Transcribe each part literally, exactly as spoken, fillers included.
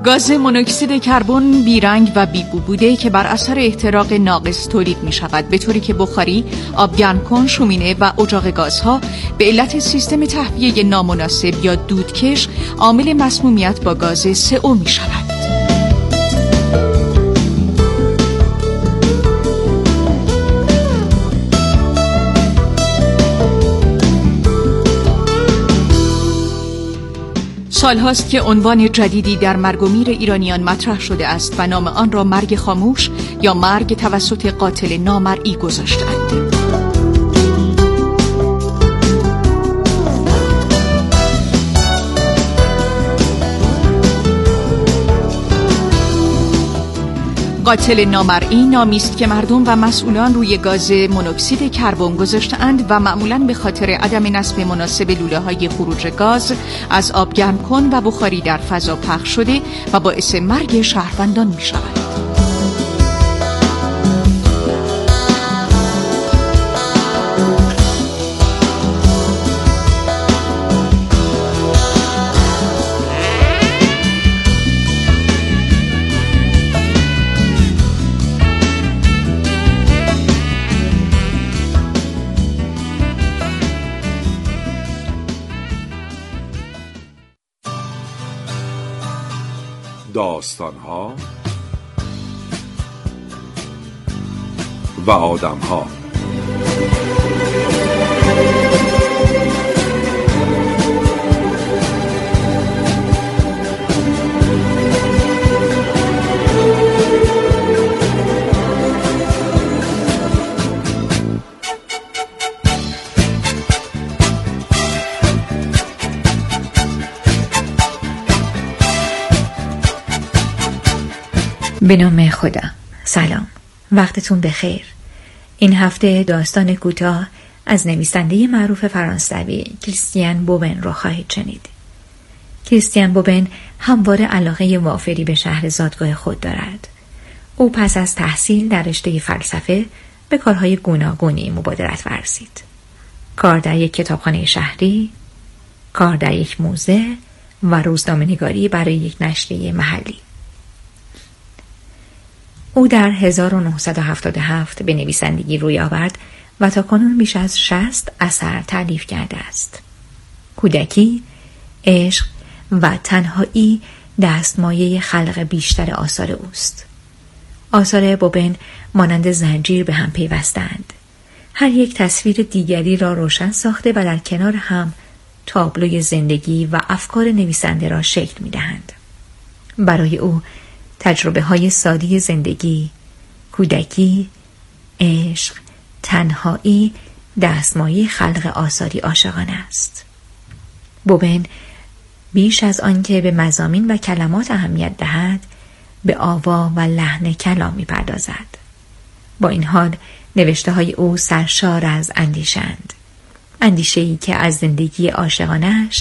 گاز مونوکسید کربن بیرنگ و بیبو بوده که بر اثر احتراق ناقص تولید می شود، به طوری که بخاری، آبگرمکن، شومینه و اجاق گازها به علت سیستم تهویه نامناسب یا دودکش عامل مسمومیت با گاز سه او می شود. سالهاست که عنوان جدیدی در مرگ و میر ایرانیان مطرح شده است و نام آن را مرگ خاموش یا مرگ توسط قاتل نامرئی گذاشتند. قاتل نامرئی نامی است که مردم و مسئولان روی گاز مونوکسید کربن گذاشته‌اند و معمولاً به خاطر عدم نصب مناسب لوله‌های خروج گاز از آبگرمکن و بخاری در فضا پخش شده و باعث مرگ شهروندان می‌شود. داستان‌ها و آدم‌ها. به نام خدا. سلام، وقتتون بخیر. این هفته داستان کوتاه از نویسنده معروف فرانسوی کریستیان بوبن رو خواهید شنید. کریستیان بوبن همواره علاقه وافری به شهر زادگاه خود دارد. او پس از تحصیل در رشته فلسفه به کارهای گوناگونی مبادرت ورزید. کار در یک کتابخانه شهری، کار در یک موزه و روزنامه‌نگاری برای یک نشریه محلی. او در هزار و نهصد و هفتاد و هفت به نویسندگی روی آورد و تاکنون بیش از شصت اثر تألیف کرده است. کودکی، عشق و تنهایی دستمایه خلق بیشتر آثار اوست. آثار بوبن مانند زنجیر به هم پیوستند. هر یک تصویر دیگری را روشن ساخته و در کنار هم تابلوی زندگی و افکار نویسنده را شکل می‌دهند. برای او تجربه های سادی زندگی، کودکی، عشق، تنهایی دستمایه خلق آثاری عاشقانه است. بوبن بیش از آن که به مضامین و کلمات اهمیت دهد، به آوا و لحن کلام می‌پردازد. با این حال نوشته های او سرشار از اندیشند. اندیشه‌ای که از زندگی عاشقانه‌اش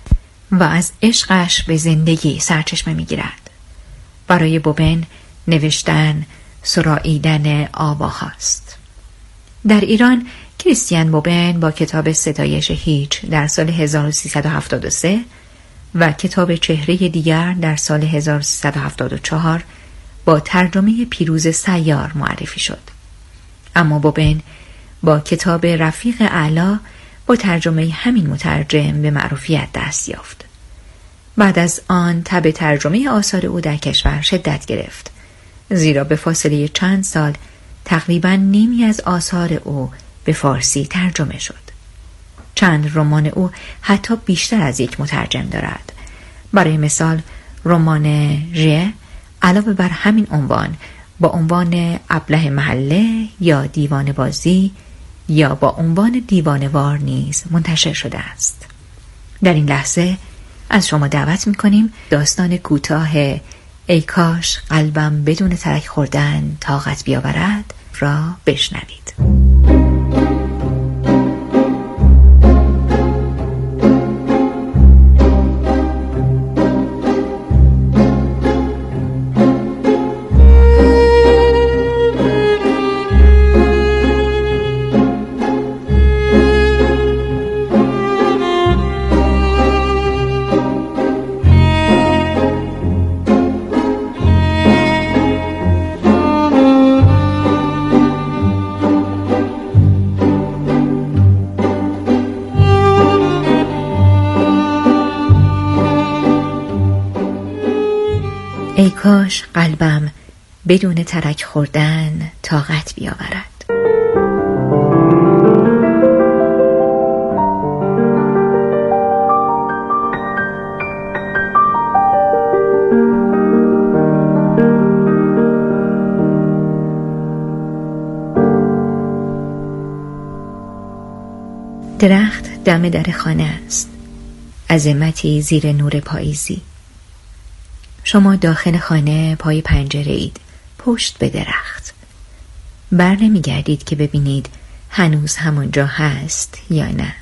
و از عشقش به زندگی سرچشمه می‌گیرد. برای بوبن نوشتن سراییدن آواهاست. در ایران کریستیان بوبن با کتاب ستایش هیچ در سال هزار و سیصد و هفتاد و سه و کتاب چهره دیگر در سال هزار و سیصد و هفتاد و چهار با ترجمه پیروز سیار معرفی شد. اما بوبن با کتاب رفیق اعلی با ترجمه همین مترجم به معروفیت دست یافت. بعد از آن تب ترجمه آثار او در کشور شدت گرفت، زیرا به فاصله چند سال تقریباً نیمی از آثار او به فارسی ترجمه شد. چند رمان او حتی بیشتر از یک مترجم دارد. برای مثال رمان ژه علاوه بر همین عنوان با عنوان ابله محله یا دیوان بازی یا با عنوان دیوانوار نیز منتشر شده است. در این لحظه از شما دعوت می‌کنیم داستان کوتاه ای کاش قلبم بدون ترک خوردن طاقت بیاورد را بشنوید. کاش قلبم بدون ترک خوردن طاقت بیاورد. درخت دم در خانه است، عظمتی زیر نور پاییزی. شما داخل خانه پای پنجره اید، پشت به درخت. بر نمی گردید که ببینید هنوز همانجا هست یا نه.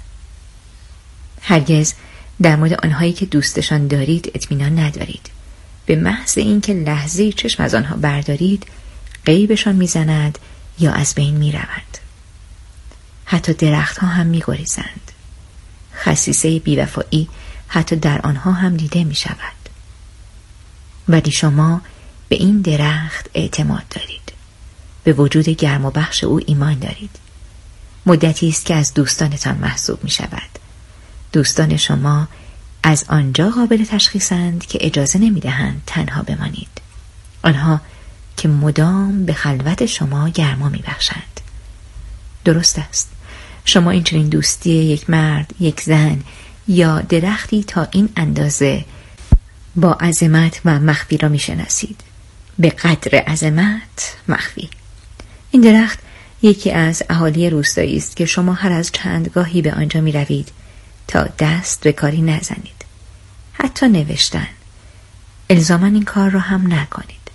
هرگز در مورد آنهایی که دوستشان دارید اطمینان ندارید. به محض اینکه لحظه‌ای چشم از آنها بردارید، غیبشان میزند یا از بین می روند. حتی درخت ها هم می گریزند. خصیصه بیوفایی حتی در آنها هم دیده می شود. ولی شما به این درخت اعتماد دارید. به وجود گرم و بخش او ایمان دارید. مدتی است که از دوستانتان محسوب می شود. دوستان شما از آنجا قابل تشخیصند که اجازه نمی دهند تنها بمانید. آنها که مدام به خلوت شما گرما می بخشند. درست است. شما این چنین دوستی یک مرد، یک زن یا درختی تا این اندازه با عظمت و مخفی را می شناسید. به قدر عظمت مخفی. این درخت یکی از اهالی روستایی است که شما هر از چندگاهی به آنجا می روید تا دست به کاری نزنید. حتی نوشتن. الزاما این کار را هم نکنید.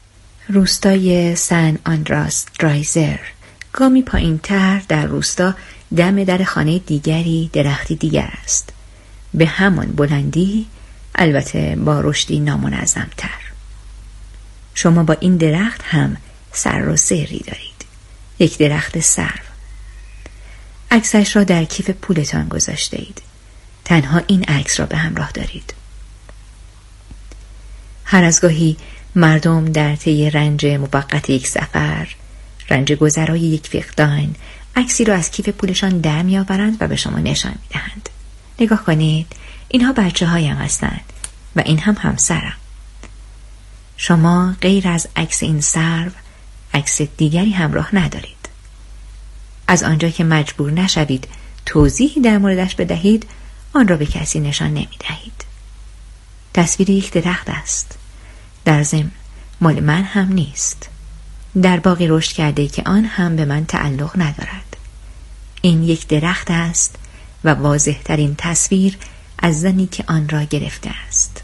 روستای سن آندراس درایزر، گامی پایین تر در روستا دم در خانه دیگری درختی دیگر است. به همان بلندی، البته با رشدی نامنظم تر. شما با این درخت هم سر و سری دارید. یک درخت سرو. عکسش را در کیف پولتان گذاشته اید. تنها این عکس را به همراه دارید. هر از گاهی مردم در طی رنج موقت یک سفر، رنج گذرای یک فقدان، عکسی را از کیف پولشان در می آورند و به شما نشان می دهند. نگاه کنید، اینها بچه هایم هستند و این هم همسرم. شما غیر از عکس این سرو، عکس دیگری همراه ندارید. از آنجا که مجبور نشوید توضیحی در موردش بدهید، آن را به کسی نشان نمی دهید. تصویر یک درخت است. در ضمن مال من هم نیست. در باغی رشد کرده که آن هم به من تعلق ندارد. این یک درخت است و واضح ترین تصویر از زنی که آن را گرفته است.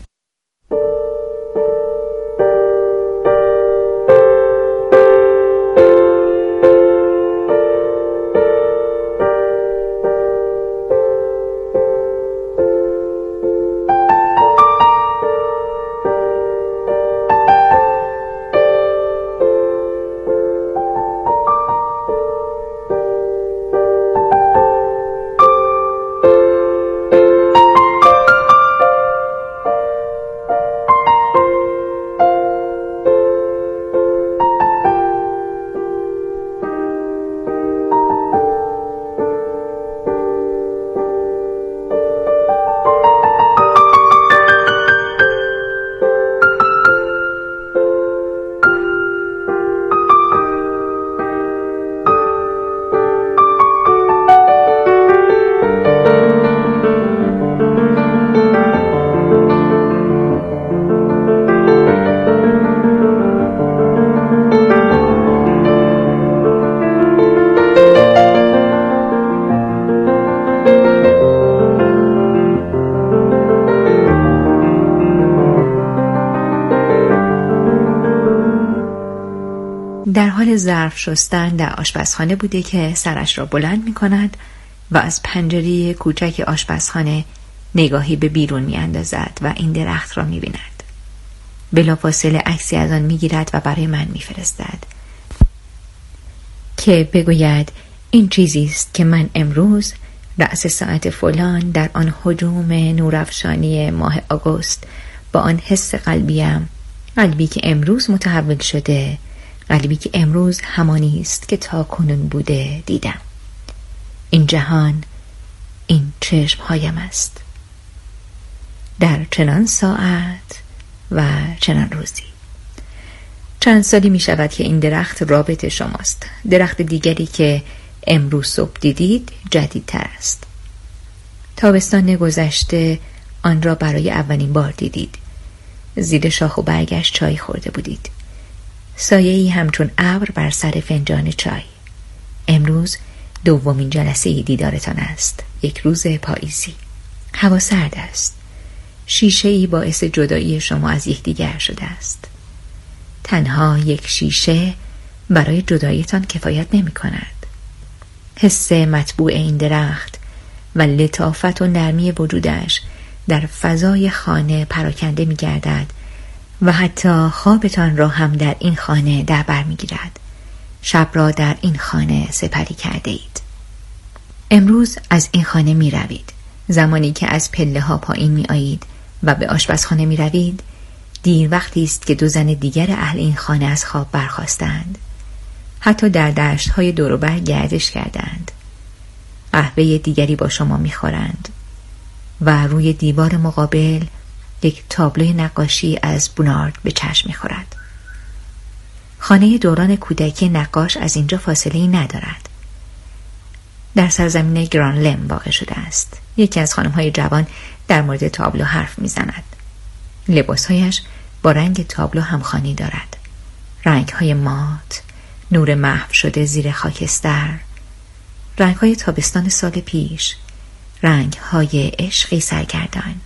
در حال ظرف شستن در آشپزخانه بوده که سرش را بلند می کند و از پنجره کوچک آشپزخانه نگاهی به بیرون می اندازد و این درخت را می بیند. بلافاصله عکسی از آن می گیرد و برای من می فرستد که بگوید این چیزی است که من امروز رأس ساعت فلان در آن هجوم نورافشانی ماه آگوست با آن حس قلبیم، قلبی که امروز متحول شده، قلبی که امروز همانی است که تا کنون بوده دیدم. این جهان، این چشم هایم است. در چنان ساعت و چنان روزی. چند سالی می شود که این درخت رابط شماست. درخت دیگری که امروز صبح دیدید جدیدتر است. تابستان گذشته آن را برای اولین بار دیدید. زیر شاخ و برگش چای خورده بودید. سایه‌ای همچون ابر بر سر فنجان چای. امروز دومین جلسه دیدارتان است. یک روز پاییزی. هوا سرد است. شیشه‌ای باعث جدایی شما از یکدیگر شده است. تنها یک شیشه برای جداییتان کفایت نمی کند. حس مطبوع این درخت و لطافت و نرمی وجودش در فضای خانه پراکنده می گردد و حتی خوابتان را هم در این خانه در بر می گیرد. شب را در این خانه سپری کرده اید. امروز از این خانه می روید. زمانی که از پله ها پایین می آیید و به آشپزخانه می روید، دیر وقتی است که دو زن دیگر اهل این خانه از خواب برخاستند. حتی در دشت های دور و بر گردش کردند. قهوه دیگری با شما می خورند و روی دیوار مقابل یک تابلوی نقاشی از بونارد به چشم می خورد. خانه دوران کودکی نقاش از اینجا فاصله‌ای ندارد. در سرزمین گرانلم واقع شده است. یکی از خانم‌های جوان در مورد تابلو حرف می‌زند. لباسهایش با رنگ تابلو همخوانی دارد. رنگ‌های مات، نور محو شده زیر خاکستر، رنگ‌های تابستان سال پیش، رنگ‌های عشقی سرگردان.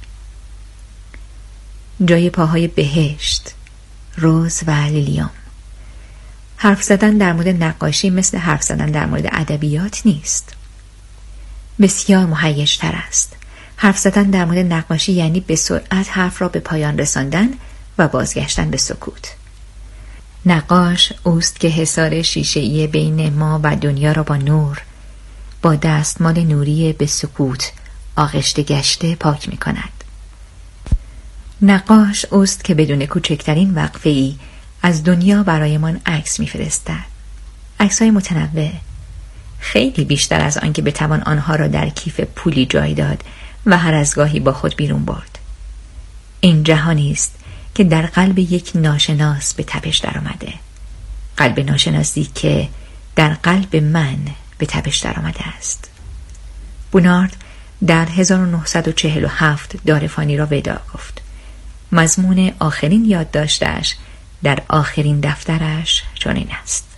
جای پاهای بهشت، روز و لیلیوم. حرف زدن در مورد نقاشی مثل حرف زدن در مورد ادبیات نیست. بسیار مهیج‌تر است. حرف زدن در مورد نقاشی یعنی به سرعت حرف را به پایان رساندن و بازگشتن به سکوت. نقاش اوست که حصار شیشه‌ای بین ما و دنیا را با نور، با دستمال نوری به سکوت آغشته گشته پاک می کند. نقاش اوست که بدون کوچکترین وقفه‌ای از دنیا برایمان عکس می‌فرستد. عکس‌های متنوع، خیلی بیشتر از آن که بتوان آنها را در کیف پولی جای داد و هر از گاهی با خود بیرون برد. این جهانی است که در قلب یک ناشناس به تپش درآمده. قلب ناشناسی که در قلب من به تپش درآمده است. بونارد در هزار و نهصد و چهل و هفت دارفانی را وداع گفت. مضمون آخرین یادداشتش در آخرین دفترش چنین است: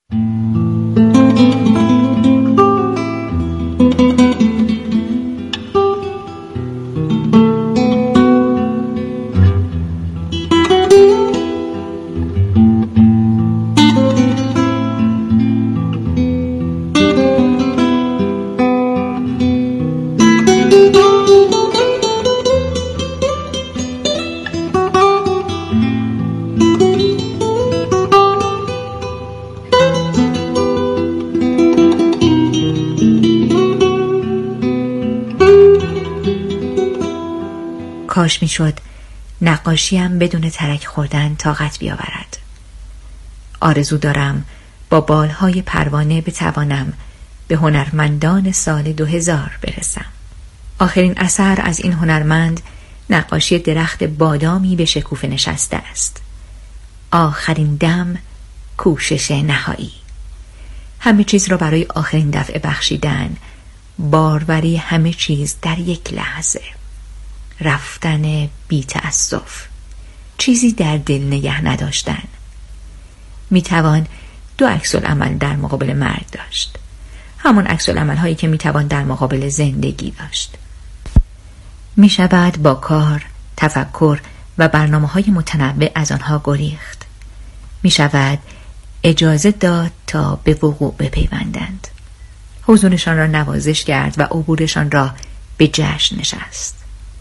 کاش میشد نقاشیم بدون ترک خوردن طاقت بیاورد. آرزو دارم با بالهای پروانه بتوانم به هنرمندان سال دو هزار برسم. آخرین اثر از این هنرمند نقاشی درخت بادامی به شکوفه نشسته است. آخرین دم، کوشش نهایی. همه چیز را برای آخرین دفعه بخشیدن، باروری همه چیز در یک لحظه. رفتن بی تأسف، چیزی در دل نگه نداشتن. میتوان دو عکس العمل در مقابل مرگ داشت، همون عکس العمل هایی که میتوان در مقابل زندگی داشت. میشود با کار، تفکر و برنامه های متنوع از آنها گریخت. میشود اجازه داد تا به وقوع بپیوندند. حضورشان را نوازش کرد و عبورشان را به جشن نشست.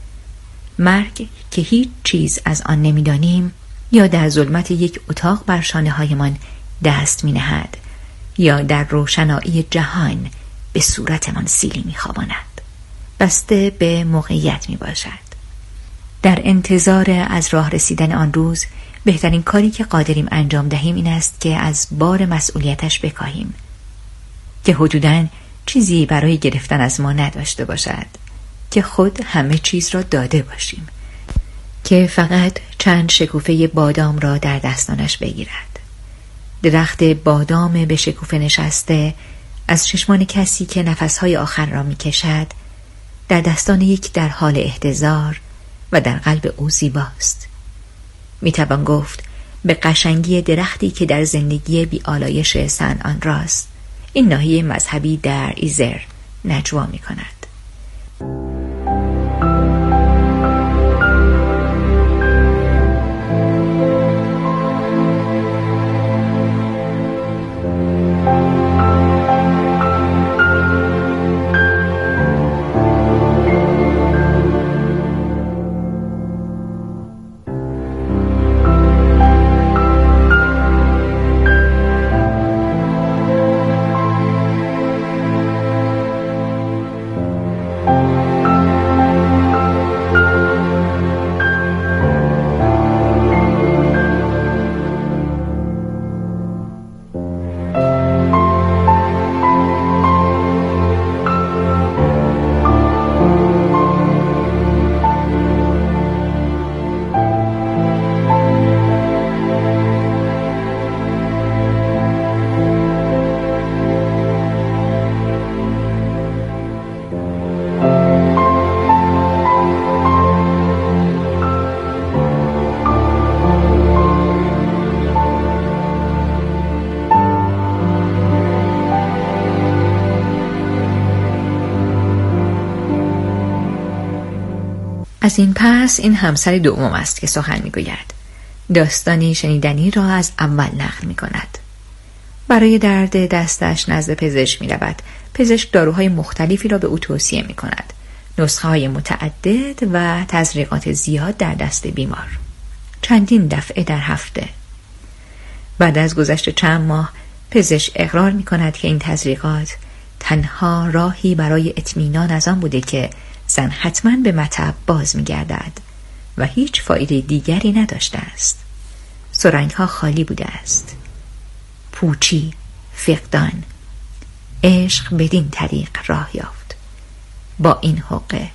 مرگ که هیچ چیز از آن نمیدانیم، یا در ظلمت یک اتاق بر شانه هایمان دست می نهد، یا در روشنایی جهان به صورتمان سیلی می خواباند. بسته به موقعیت می باشد. در انتظار از راه رسیدن آن روز، بهترین کاری که قادریم انجام دهیم این است که از بار مسئولیتش بکاهیم، که حدوداً چیزی برای گرفتن از ما نداشته باشد، که خود همه چیز را داده باشیم، که فقط چند شکوفه بادام را در دستانش بگیرد. درخت بادام به شکوفه نشسته از چشمان کسی که نفسهای آخر را می کشد در دستان یک در حال احتضار و در قلب او زیباست. می توان گفت به قشنگی درختی که در زندگی بی آلایش سن آن راست این ناحیه مذهبی در ایزر نجوا می کند. از این پس این همسر دوم است که سخن میگوید. داستانی شنیدنی را از اول نقل می کند. برای درد دستش نزد پزشک می رود. پزشک داروهای مختلفی را به او توصیه می کند. نسخه های متعدد و تزریقات زیاد در دست بیمار. چندین دفعه در هفته. بعد از گذشت چند ماه پزشک اقرار می کند که این تزریقات تنها راهی برای اطمینان از آن بوده که زن حتما به مطب باز می گردد و هیچ فایده دیگری نداشته است. سرنگ ها خالی بوده است. پوچی، فقدان، عشق بدین طریق راه یافت. با این حقه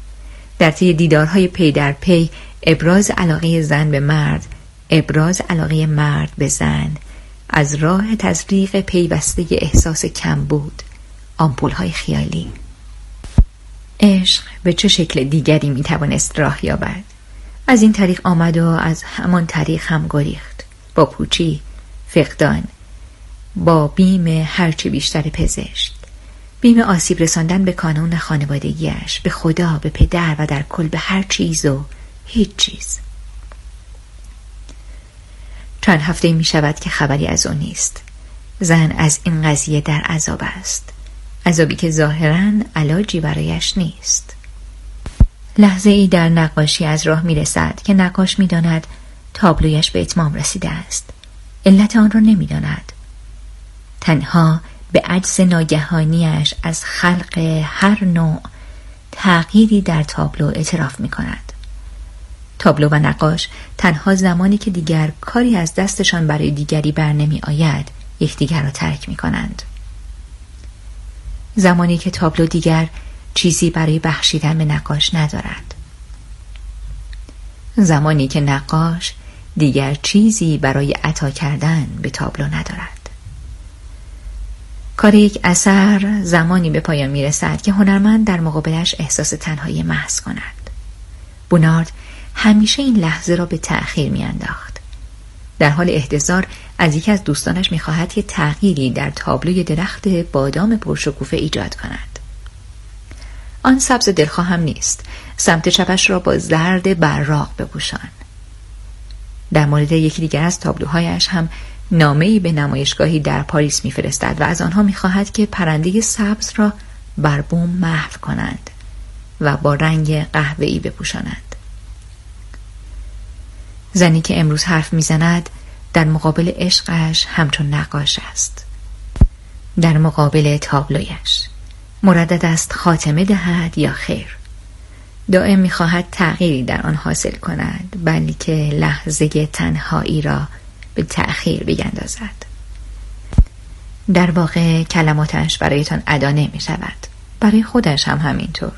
در طی دیدارهای پی در پی ابراز علاقه زن به مرد، ابراز علاقه مرد به زن از راه تزریق پیوسته احساس کمبود، آمپول‌های خیالی. عشق به چه شکل دیگری می توانست راه یابد؟ از این طریق آمد و از همان طریق هم گریخت. با پوچی، فقدان، با بیم هرچی بیشتر پزشک، بیم آسیب رساندن به کانون خانوادگیش، به خدا، به پدر و در کل به هر چیز و هیچ چیز. چند هفته می شود که خبری از او نیست. زن از این قضیه در عذاب است، عذابی که ظاهراً علاجی برایش نیست. لحظه ای در نقاشی از راه می رسد که نقاش می داند تابلویش به اتمام رسیده است. علت آن را نمی داند. تنها به عجز ناگهانیش از خلق هر نوع تغییری در تابلو اعتراف می کند. تابلو و نقاش تنها زمانی که دیگر کاری از دستشان برای دیگری بر نمی آید یکدیگر را ترک می کنند. زمانی که تابلو دیگر چیزی برای بخشیدن به نقاش ندارد. زمانی که نقاش دیگر چیزی برای عطا کردن به تابلو ندارد. کار یک اثر زمانی به پایان می رسد که هنرمند در مقابلش احساس تنهایی محض کند. بونارد همیشه این لحظه را به تأخیر می انداخت. در حال احتضار از یکی از دوستانش می خواهد که تغییری در تابلوی درخت بادام پرشکوفه ایجاد کند. آن سبز دلخواهم نیست. سمت چپش را با زرد براق بپوشان. در مورد یکی دیگر از تابلوهایش هم نامه‌ای به نمایشگاهی در پاریس می‌فرستد و از آنها می‌خواهد که پرنده سبز را بر بوم محو کنند و با رنگ قهوه‌ای بپوشانند. زنی که امروز حرف می‌زند در مقابل عشقش همچون نقاش است. در مقابل تابلویش مردد است خاتمه دهد یا خیر. دائم می‌خواهد تغییری در آن حاصل کند، بلکه لحظه تنهایی را به تأخیر بیندازد. در واقع کلماتش برایتان ادا نمی شود. برای خودش هم همینطور.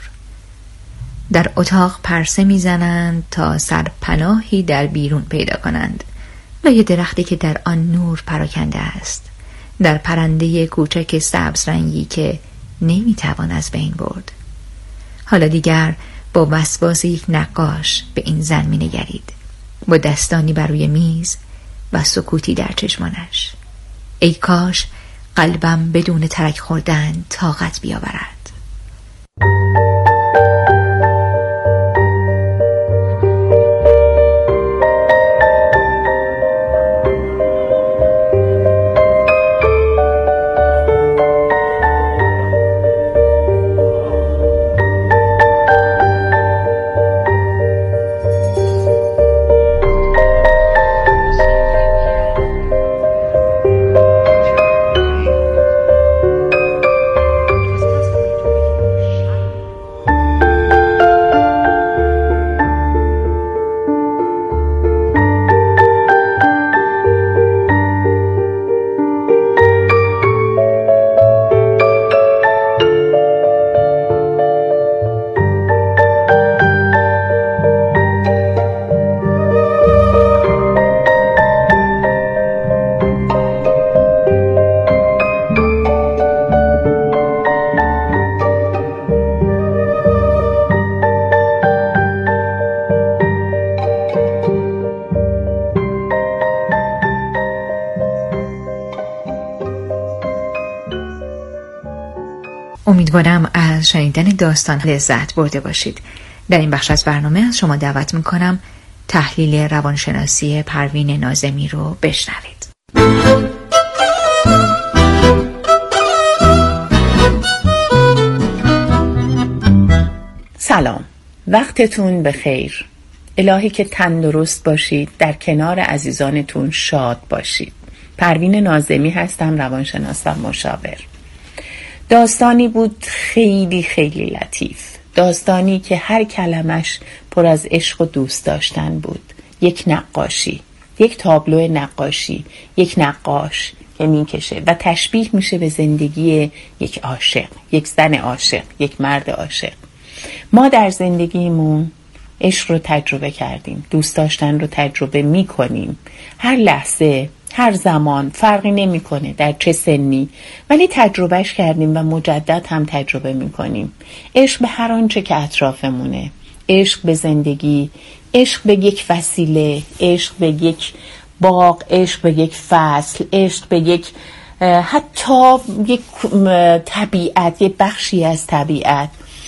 در اتاق پرسه می زنند تا سرپناهی در بیرون پیدا کنند، لای درختی که در آن نور پراکنده است، در پرنده کوچک سبز رنگی که نمیتوان از بین برد. حالا دیگر با وسواس یک نقاش به این زن می نگرید، با دستانی بر روی میز و سکوتی در چشمانش. ای کاش قلبم بدون ترک خوردن طاقت بیاورد. امیدوارم از شنیدن داستان لذت برده باشید. در این بخش از برنامه از شما دعوت میکنم تحلیل روانشناسی پروین ناظمی رو بشنوید. سلام، وقتتون بخیر. الهی که تندرست باشید، در کنار عزیزانتون شاد باشید. پروین ناظمی هستم، روانشناس و مشاور. داستانی بود خیلی خیلی لطیف، داستانی که هر کلمش پر از عشق و دوست داشتن بود. یک نقاشی، یک تابلو نقاشی، یک نقاش که میکشه و تشبیه میشه به زندگی یک عاشق، یک زن عاشق، یک مرد عاشق. ما در زندگیمون عشق رو تجربه کردیم، دوست داشتن رو تجربه میکنیم، هر لحظه، هر زمان، فرقی نمیکنه در چه سنی، ولی تجربهش کردیم و مجدد هم تجربه میکنیم. عشق به هر آنچه که اطرافمونه، عشق به زندگی، عشق به یک وسیله، عشق به یک باغ، عشق به یک فصل، عشق به یک حتی یک طبیعت، یک بخشی از طبیعت.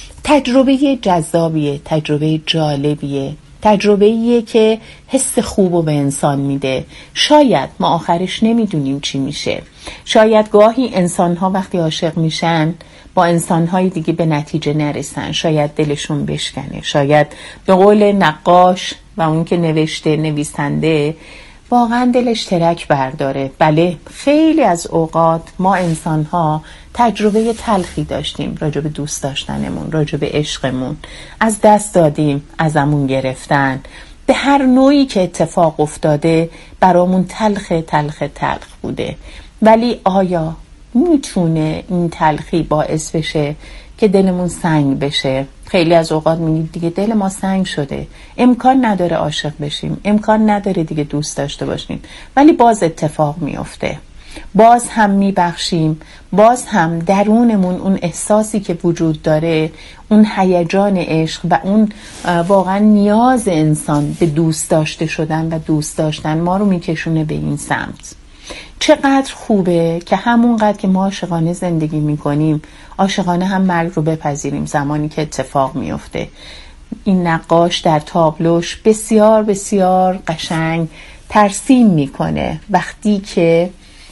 تجربه جذابیه، تجربه جالبیه، تجربه‌ایه که حس خوب رو به انسان میده. شاید ما آخرش نمیدونیم چی میشه. شاید گاهی انسان‌ها وقتی عاشق میشن با انسان‌های دیگه به نتیجه نرسن، شاید دلشون بشکنه، شاید به قول نقاش و اون که نوشته، نویسنده، واقعا دلش ترک برداره. بله، خیلی از اوقات ما انسان‌ها تجربه تلخی داشتیم راجع به دوست داشتنمون، راجع به عشقمون، از دست دادیم، ازمون گرفتن، به هر نوعی که اتفاق افتاده برامون تلخ تلخ تلخ بوده. ولی آیا میتونه این تلخی باعث بشه که دلمون سنگ بشه؟ خیلی از اوقات میگید دیگه دل ما سنگ شده، امکان نداره عاشق بشیم، امکان نداره دیگه دوست داشته باشیم، ولی باز اتفاق میفته، باز هم میبخشیم، باز هم درونمون اون احساسی که وجود داره، اون هیجان عشق و اون واقعا نیاز انسان به دوست داشته شدن و دوست داشتن ما رو میکشونه به این سمت. چقدر خوبه که همونقدر که ما عاشقانه زندگی میکنیم، عاشقانه هم مرگ رو بپذیریم زمانی که اتفاق میفته. این نقاش در تابلوش بسیار بسیار قشنگ ترسیم میکنه وقتی که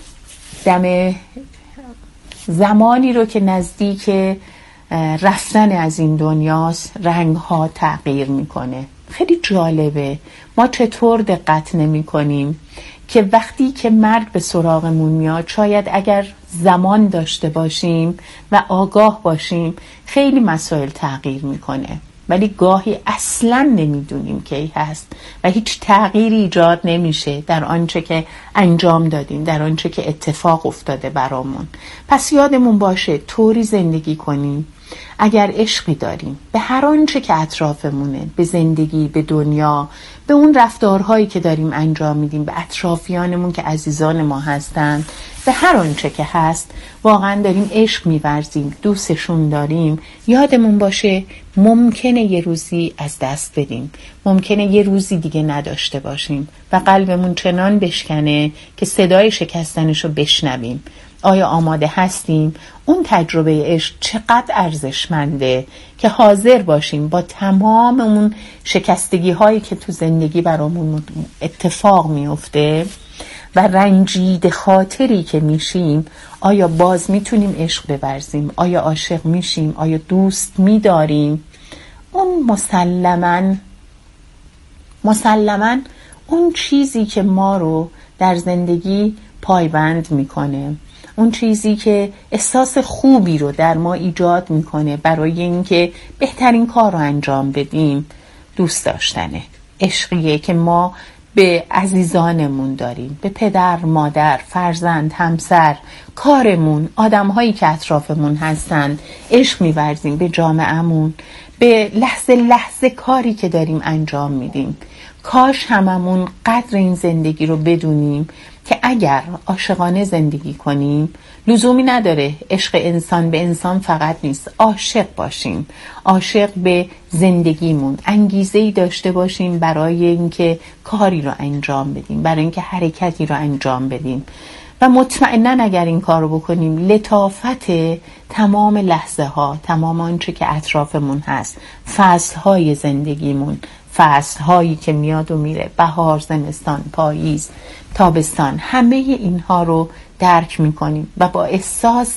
دم زمانی رو که نزدیک رفتن از این دنیاست رنگ ها تغییر میکنه. خیلی جالبه ما چطور دقت نمی کنیم که وقتی که مرگ به سراغمون میاد، شاید اگر زمان داشته باشیم و آگاه باشیم خیلی مسائل تغییر میکنه، ولی گاهی اصلا نمیدونیم کی هست و هیچ تغییری ایجاد نمیشه در آنچه که انجام دادیم، در آنچه که اتفاق افتاده برامون. پس یادمون باشه طوری زندگی کنیم اگر عشقی داریم به هر آنچه که اطرافمونه، به زندگی، به دنیا، به اون رفتارهایی که داریم انجام میدیم، به اطرافیانمون که عزیزان ما هستن، به هر آنچه که هست، واقعا داریم عشق می‌ورزیم، دوستشون داریم، یادمون باشه ممکنه یه روزی از دست بدیم، ممکنه یه روزی دیگه نداشته باشیم و قلبمون چنان بشکنه که صدای شکستنشو بشنویم. آیا آماده هستیم اون تجربه عشق چقدر ارزشمنده که حاضر باشیم با تمام اون شکستگی هایی که تو زندگی برامون اتفاق میفته و رنجیده خاطری که میشیم، آیا باز میتونیم عشق بورزیم؟ آیا عاشق میشیم؟ آیا دوست میداریم؟ اون مسلماً مسلماً اون چیزی که ما رو در زندگی پایبند میکنه، اون چیزی که احساس خوبی رو در ما ایجاد میکنه برای اینکه بهترین کار رو انجام بدیم، دوست داشتنه. عشقیه که ما به عزیزانمون داریم، به پدر، مادر، فرزند، همسر، کارمون، آدم‌هایی که اطرافمون هستن عشق می‌ورزیم، به جامعه‌مون، به لحظه لحظه کاری که داریم انجام میدیم. کاش هممون قدر این زندگی رو بدونیم که اگر عاشقانه زندگی کنیم لزومی نداره عشق انسان به انسان فقط نیست، عاشق باشیم، عاشق به زندگیمون، انگیزه‌ای داشته باشیم برای اینکه کاری رو انجام بدیم، برای اینکه حرکتی رو انجام بدیم و مطمئناً اگر این کار رو بکنیم لطافت تمام لحظه ها، تمام آنچه که اطرافمون هست، فصل های زندگیمون، فصل هایی که میاد و میره، بهار، زمستان، پاییز، تابستان، همه اینها رو درک میکنیم و با احساس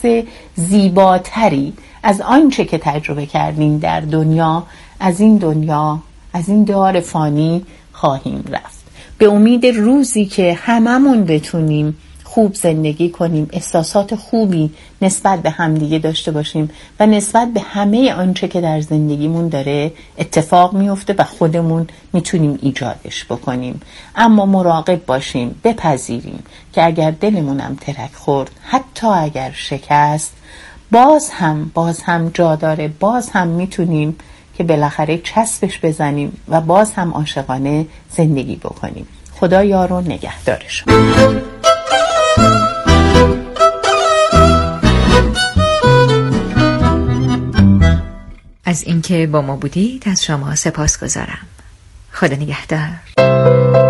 زیباتری از آنچه که تجربه کردیم در دنیا، از این دنیا، از این دار فانی خواهیم رفت. به امید روزی که هممون بتونیم خوب زندگی کنیم، احساسات خوبی نسبت به همدیگه داشته باشیم و نسبت به همه آنچه که در زندگیمون داره اتفاق میفته و خودمون میتونیم ایجادش بکنیم. اما مراقب باشیم، بپذیریم که اگر دلمونم ترک خورد، حتی اگر شکست، باز هم باز هم جا داره، باز هم میتونیم که بالاخره چسبش بزنیم و باز هم عاشقانه زندگی بکنیم. خدا یار و نگهدارشون. از اینکه با ما بودید از شما سپاس گذارم. خدا نگهدار.